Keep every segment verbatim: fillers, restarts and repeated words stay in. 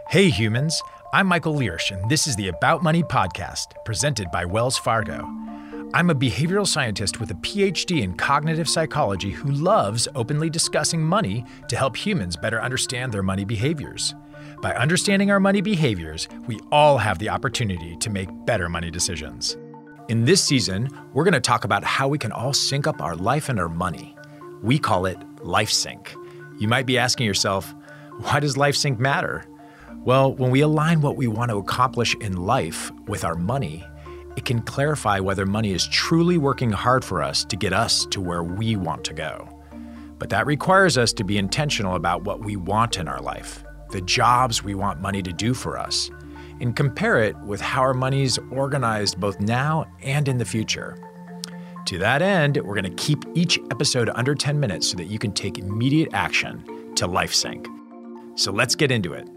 Hey humans, I'm Michael Learsh, and this is the About Money podcast, presented by Wells Fargo. I'm a behavioral scientist with a P H D in cognitive psychology who loves openly discussing money to help humans better understand their money behaviors. By understanding our money behaviors, we all have the opportunity to make better money decisions. In this season, we're going to talk about how we can all sync up our life and our money. We call it LifeSync. You might be asking yourself, why does LifeSync matter? Well, when we align what we want to accomplish in life with our money, it can clarify whether money is truly working hard for us to get us to where we want to go. But that requires us to be intentional about what we want in our life, the jobs we want money to do for us, and compare it with how our money is organized both now and in the future. To that end, we're going to keep each episode under ten minutes so that you can take immediate action to LifeSync. So let's get into it.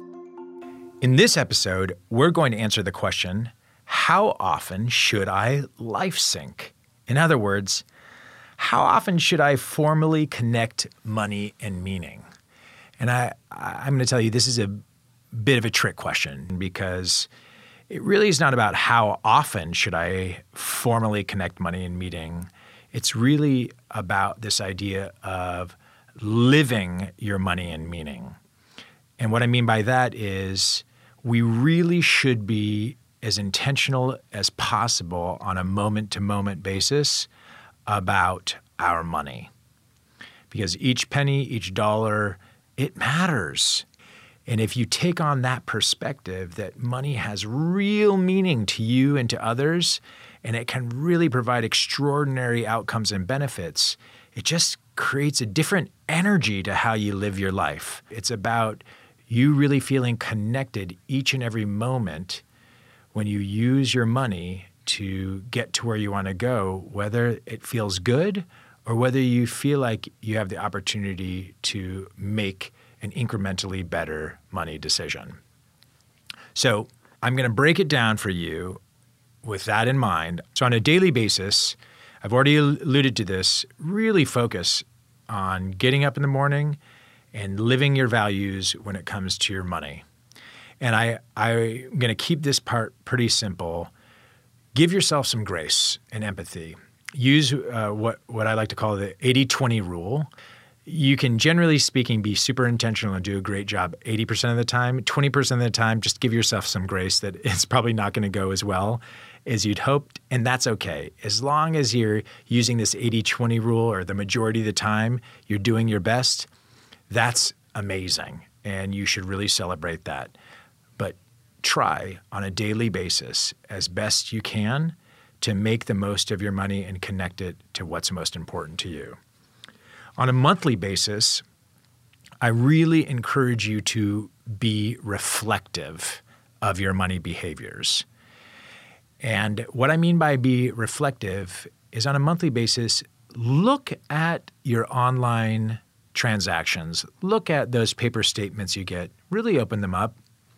In this episode, we're going to answer the question, how often should I LifeSync? In other words, how often should I formally connect money and meaning? And I, I'm going to tell you this is a bit of a trick question because it really is not about how often should I formally connect money and meaning. It's really about this idea of living your money and meaning. And what I mean by that is we really should be as intentional as possible on a moment-to-moment basis about our money. Because each penny, each dollar, it matters. And if you take on that perspective that money has real meaning to you and to others, and it can really provide extraordinary outcomes and benefits, it just creates a different energy to how you live your life. It's about you really feeling connected each and every moment when you use your money to get to where you want to go, whether it feels good or whether you feel like you have the opportunity to make an incrementally better money decision. So I'm going to break it down for you with that in mind. So on a daily basis, I've already alluded to this, really focus on getting up in the morning and living your values when it comes to your money. And I, I'm going to keep this part pretty simple. Give yourself some grace and empathy. Use uh, what, what I like to call the eighty twenty rule. You can, generally speaking, be super intentional and do a great job eighty percent of the time. twenty percent of the time, just give yourself some grace that it's probably not going to go as well as you'd hoped, and that's okay. As long as you're using this eighty twenty rule or the majority of the time you're doing your best, that's amazing, and you should really celebrate that. But try on a daily basis as best you can to make the most of your money and connect it to what's most important to you. On a monthly basis, I really encourage you to be reflective of your money behaviors. And what I mean by be reflective is on a monthly basis, look at your online transactions. Look at those paper statements you get. Really open them up,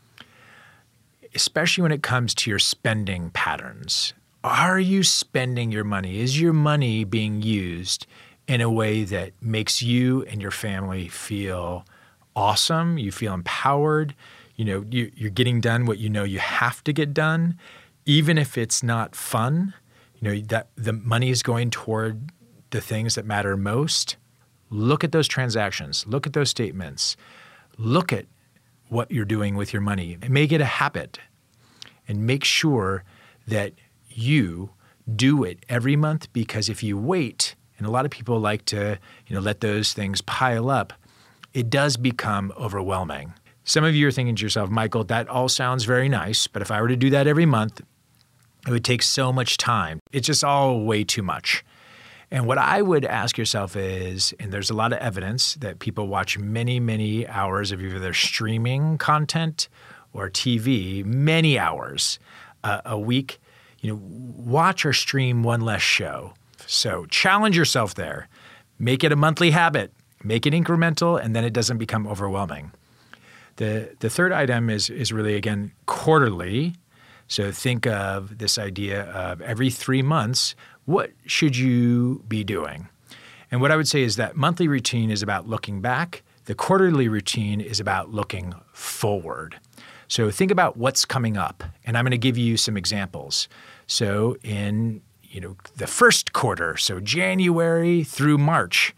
especially when it comes to your spending patterns. Are you spending your money? Is your money being used in a way that makes you and your family feel awesome? You feel empowered? You know, you, you're getting done what you know you have to get done, even if it's not fun. You know, that the money is going toward the things that matter most. Look at those transactions. Look at those statements. Look at what you're doing with your money and make it a habit. And make sure that you do it every month, because if you wait, and a lot of people like to, you know, let those things pile up, it does become overwhelming. Some of you are thinking to yourself, Michael, that all sounds very nice, but if I were to do that every month, it would take so much time. It's just all way too much. And what I would ask yourself is, and there's a lot of evidence that people watch many, many hours of either their streaming content or T V, many hours uh, a week. You know, watch or stream one less show. So challenge yourself there. Make it a monthly habit. Make it incremental, and then it doesn't become overwhelming. The the third item is is really, again, quarterly. So think of this idea of every three months, what should you be doing? And what I would say is that monthly routine is about looking back The quarterly routine is about looking forward. So think about what's coming up, and I'm going to give you some examples. So in you know the first quarter, so January through March,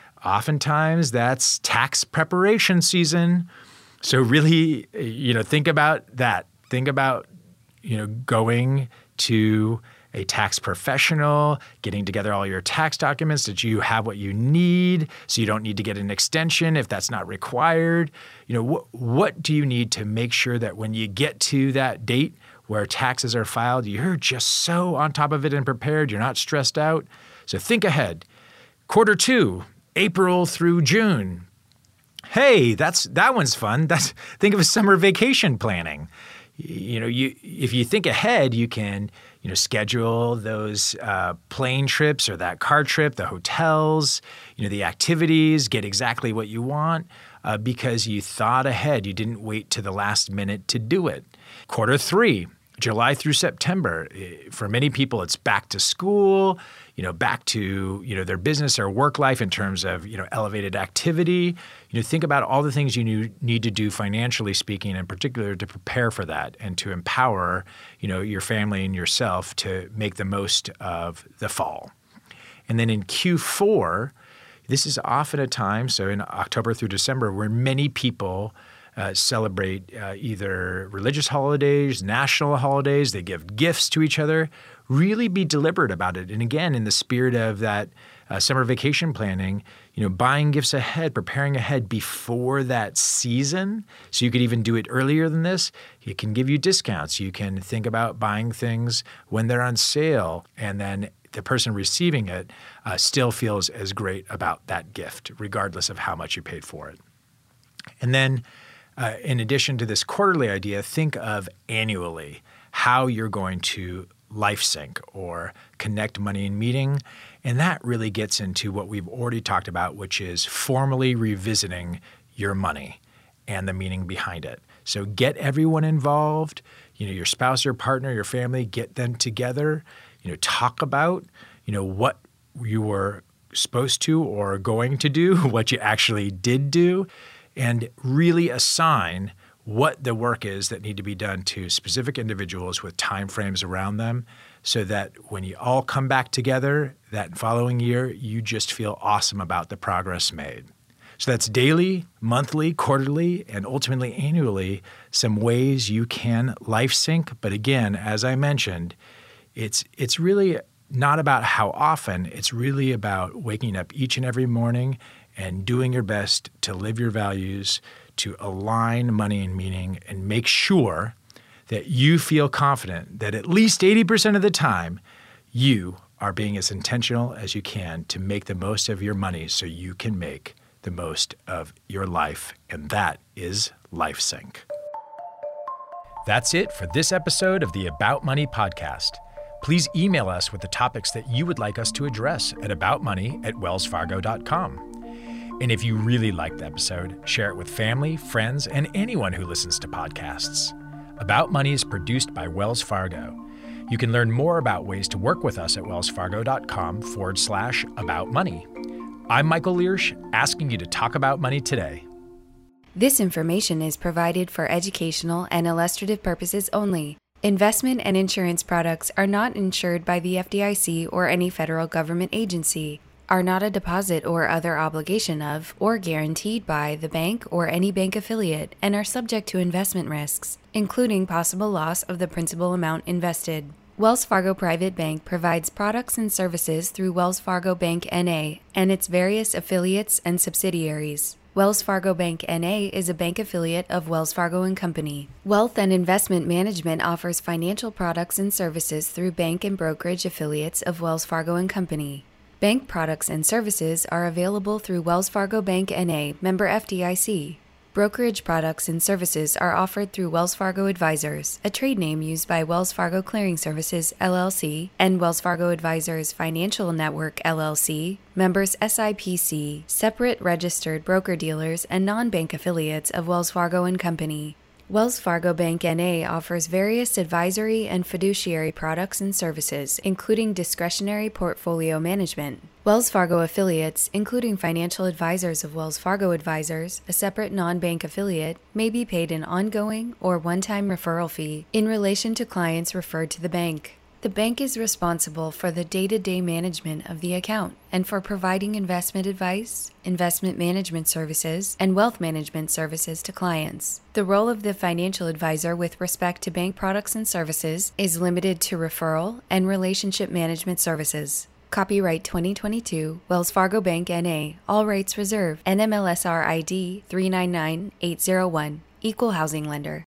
oftentimes that's tax preparation season. So really, you know, think about that. Think about you know going to a tax professional, getting together all your tax documents that you have what you need so you don't need to get an extension if that's not required. You know, wh- what do you need to make sure that when you get to that date where taxes are filed, you're just so on top of it and prepared, you're not stressed out. So think ahead. Quarter two, April through June. Hey, that's that one's fun. That's think of a summer vacation planning. You know, you if you think ahead, you can you know schedule those uh, plane trips or that car trip, the hotels, you know, the activities, get exactly what you want uh, because you thought ahead. You didn't wait to the last minute to do it. Quarter three, July through September. For many people, it's back to school, you know, back to, you know, their business or work life in terms of, you know, elevated activity. You know, think about all the things you need to do financially speaking, in particular to prepare for that and to empower, you know, your family and yourself to make the most of the fall. And then in Q four, this is often a time, so in October through December, where many people Uh, celebrate uh, either religious holidays, national holidays, they give gifts to each other. Really be deliberate about it. And again, in the spirit of that uh, summer vacation planning, you know, buying gifts ahead, preparing ahead before that season. So you could even do it earlier than this. It can give you discounts. You can think about buying things when they're on sale, and then the person receiving it uh, still feels as great about that gift, regardless of how much you paid for it. And then Uh, in addition to this quarterly idea, think of annually how you're going to life sync or connect money and meaning. And that really gets into what we've already talked about, which is formally revisiting your money and the meaning behind it. So get everyone involved, you know, your spouse or partner, your family, get them together, you know, talk about, you know, what you were supposed to or going to do, what you actually did do, and really assign what the work is that need to be done to specific individuals with time frames around them so that when you all come back together that following year, you just feel awesome about the progress made. So that's daily, monthly, quarterly, and ultimately annually, some ways you can life sync. But again, as I mentioned, it's it's really not about how often. It's really about waking up each and every morning and doing your best to live your values, to align money and meaning, and make sure that you feel confident that at least eighty percent of the time, you are being as intentional as you can to make the most of your money so you can make the most of your life. And that is LifeSync. That's it for this episode of the About Money podcast. Please email us with the topics that you would like us to address at aboutmoney at wells fargo dot com. And if you really liked the episode, share it with family, friends, and anyone who listens to podcasts. About Money is produced by Wells Fargo. You can learn more about ways to work with us at wells fargo dot com forward slash about money. I'm Michael Liersch, asking you to talk about money today. This information is provided for educational and illustrative purposes only. Investment and insurance products are not insured by the F D I C or any federal government agency, are not a deposit or other obligation of, or guaranteed by, the bank or any bank affiliate, and are subject to investment risks, including possible loss of the principal amount invested. Wells Fargo Private Bank provides products and services through Wells Fargo Bank N A and its various affiliates and subsidiaries. Wells Fargo Bank N A is a bank affiliate of Wells Fargo and Company. Wealth and Investment Management offers financial products and services through bank and brokerage affiliates of Wells Fargo and Company. Bank products and services are available through Wells Fargo Bank N A, member F D I C. Brokerage products and services are offered through Wells Fargo Advisors, a trade name used by Wells Fargo Clearing Services, L L C, and Wells Fargo Advisors Financial Network, L L C, members S I P C, separate registered broker-dealers and non-bank affiliates of Wells Fargo and Company. Wells Fargo Bank N A offers various advisory and fiduciary products and services, including discretionary portfolio management. Wells Fargo affiliates, including financial advisors of Wells Fargo Advisors, a separate non-bank affiliate, may be paid an ongoing or one-time referral fee in relation to clients referred to the bank. The bank is responsible for the day-to-day management of the account and for providing investment advice, investment management services, and wealth management services to clients. The role of the financial advisor with respect to bank products and services is limited to referral and relationship management services. Copyright twenty twenty-two, Wells Fargo Bank N A, all rights reserved, N M L S R I D three nine nine eight zero one, Equal Housing Lender.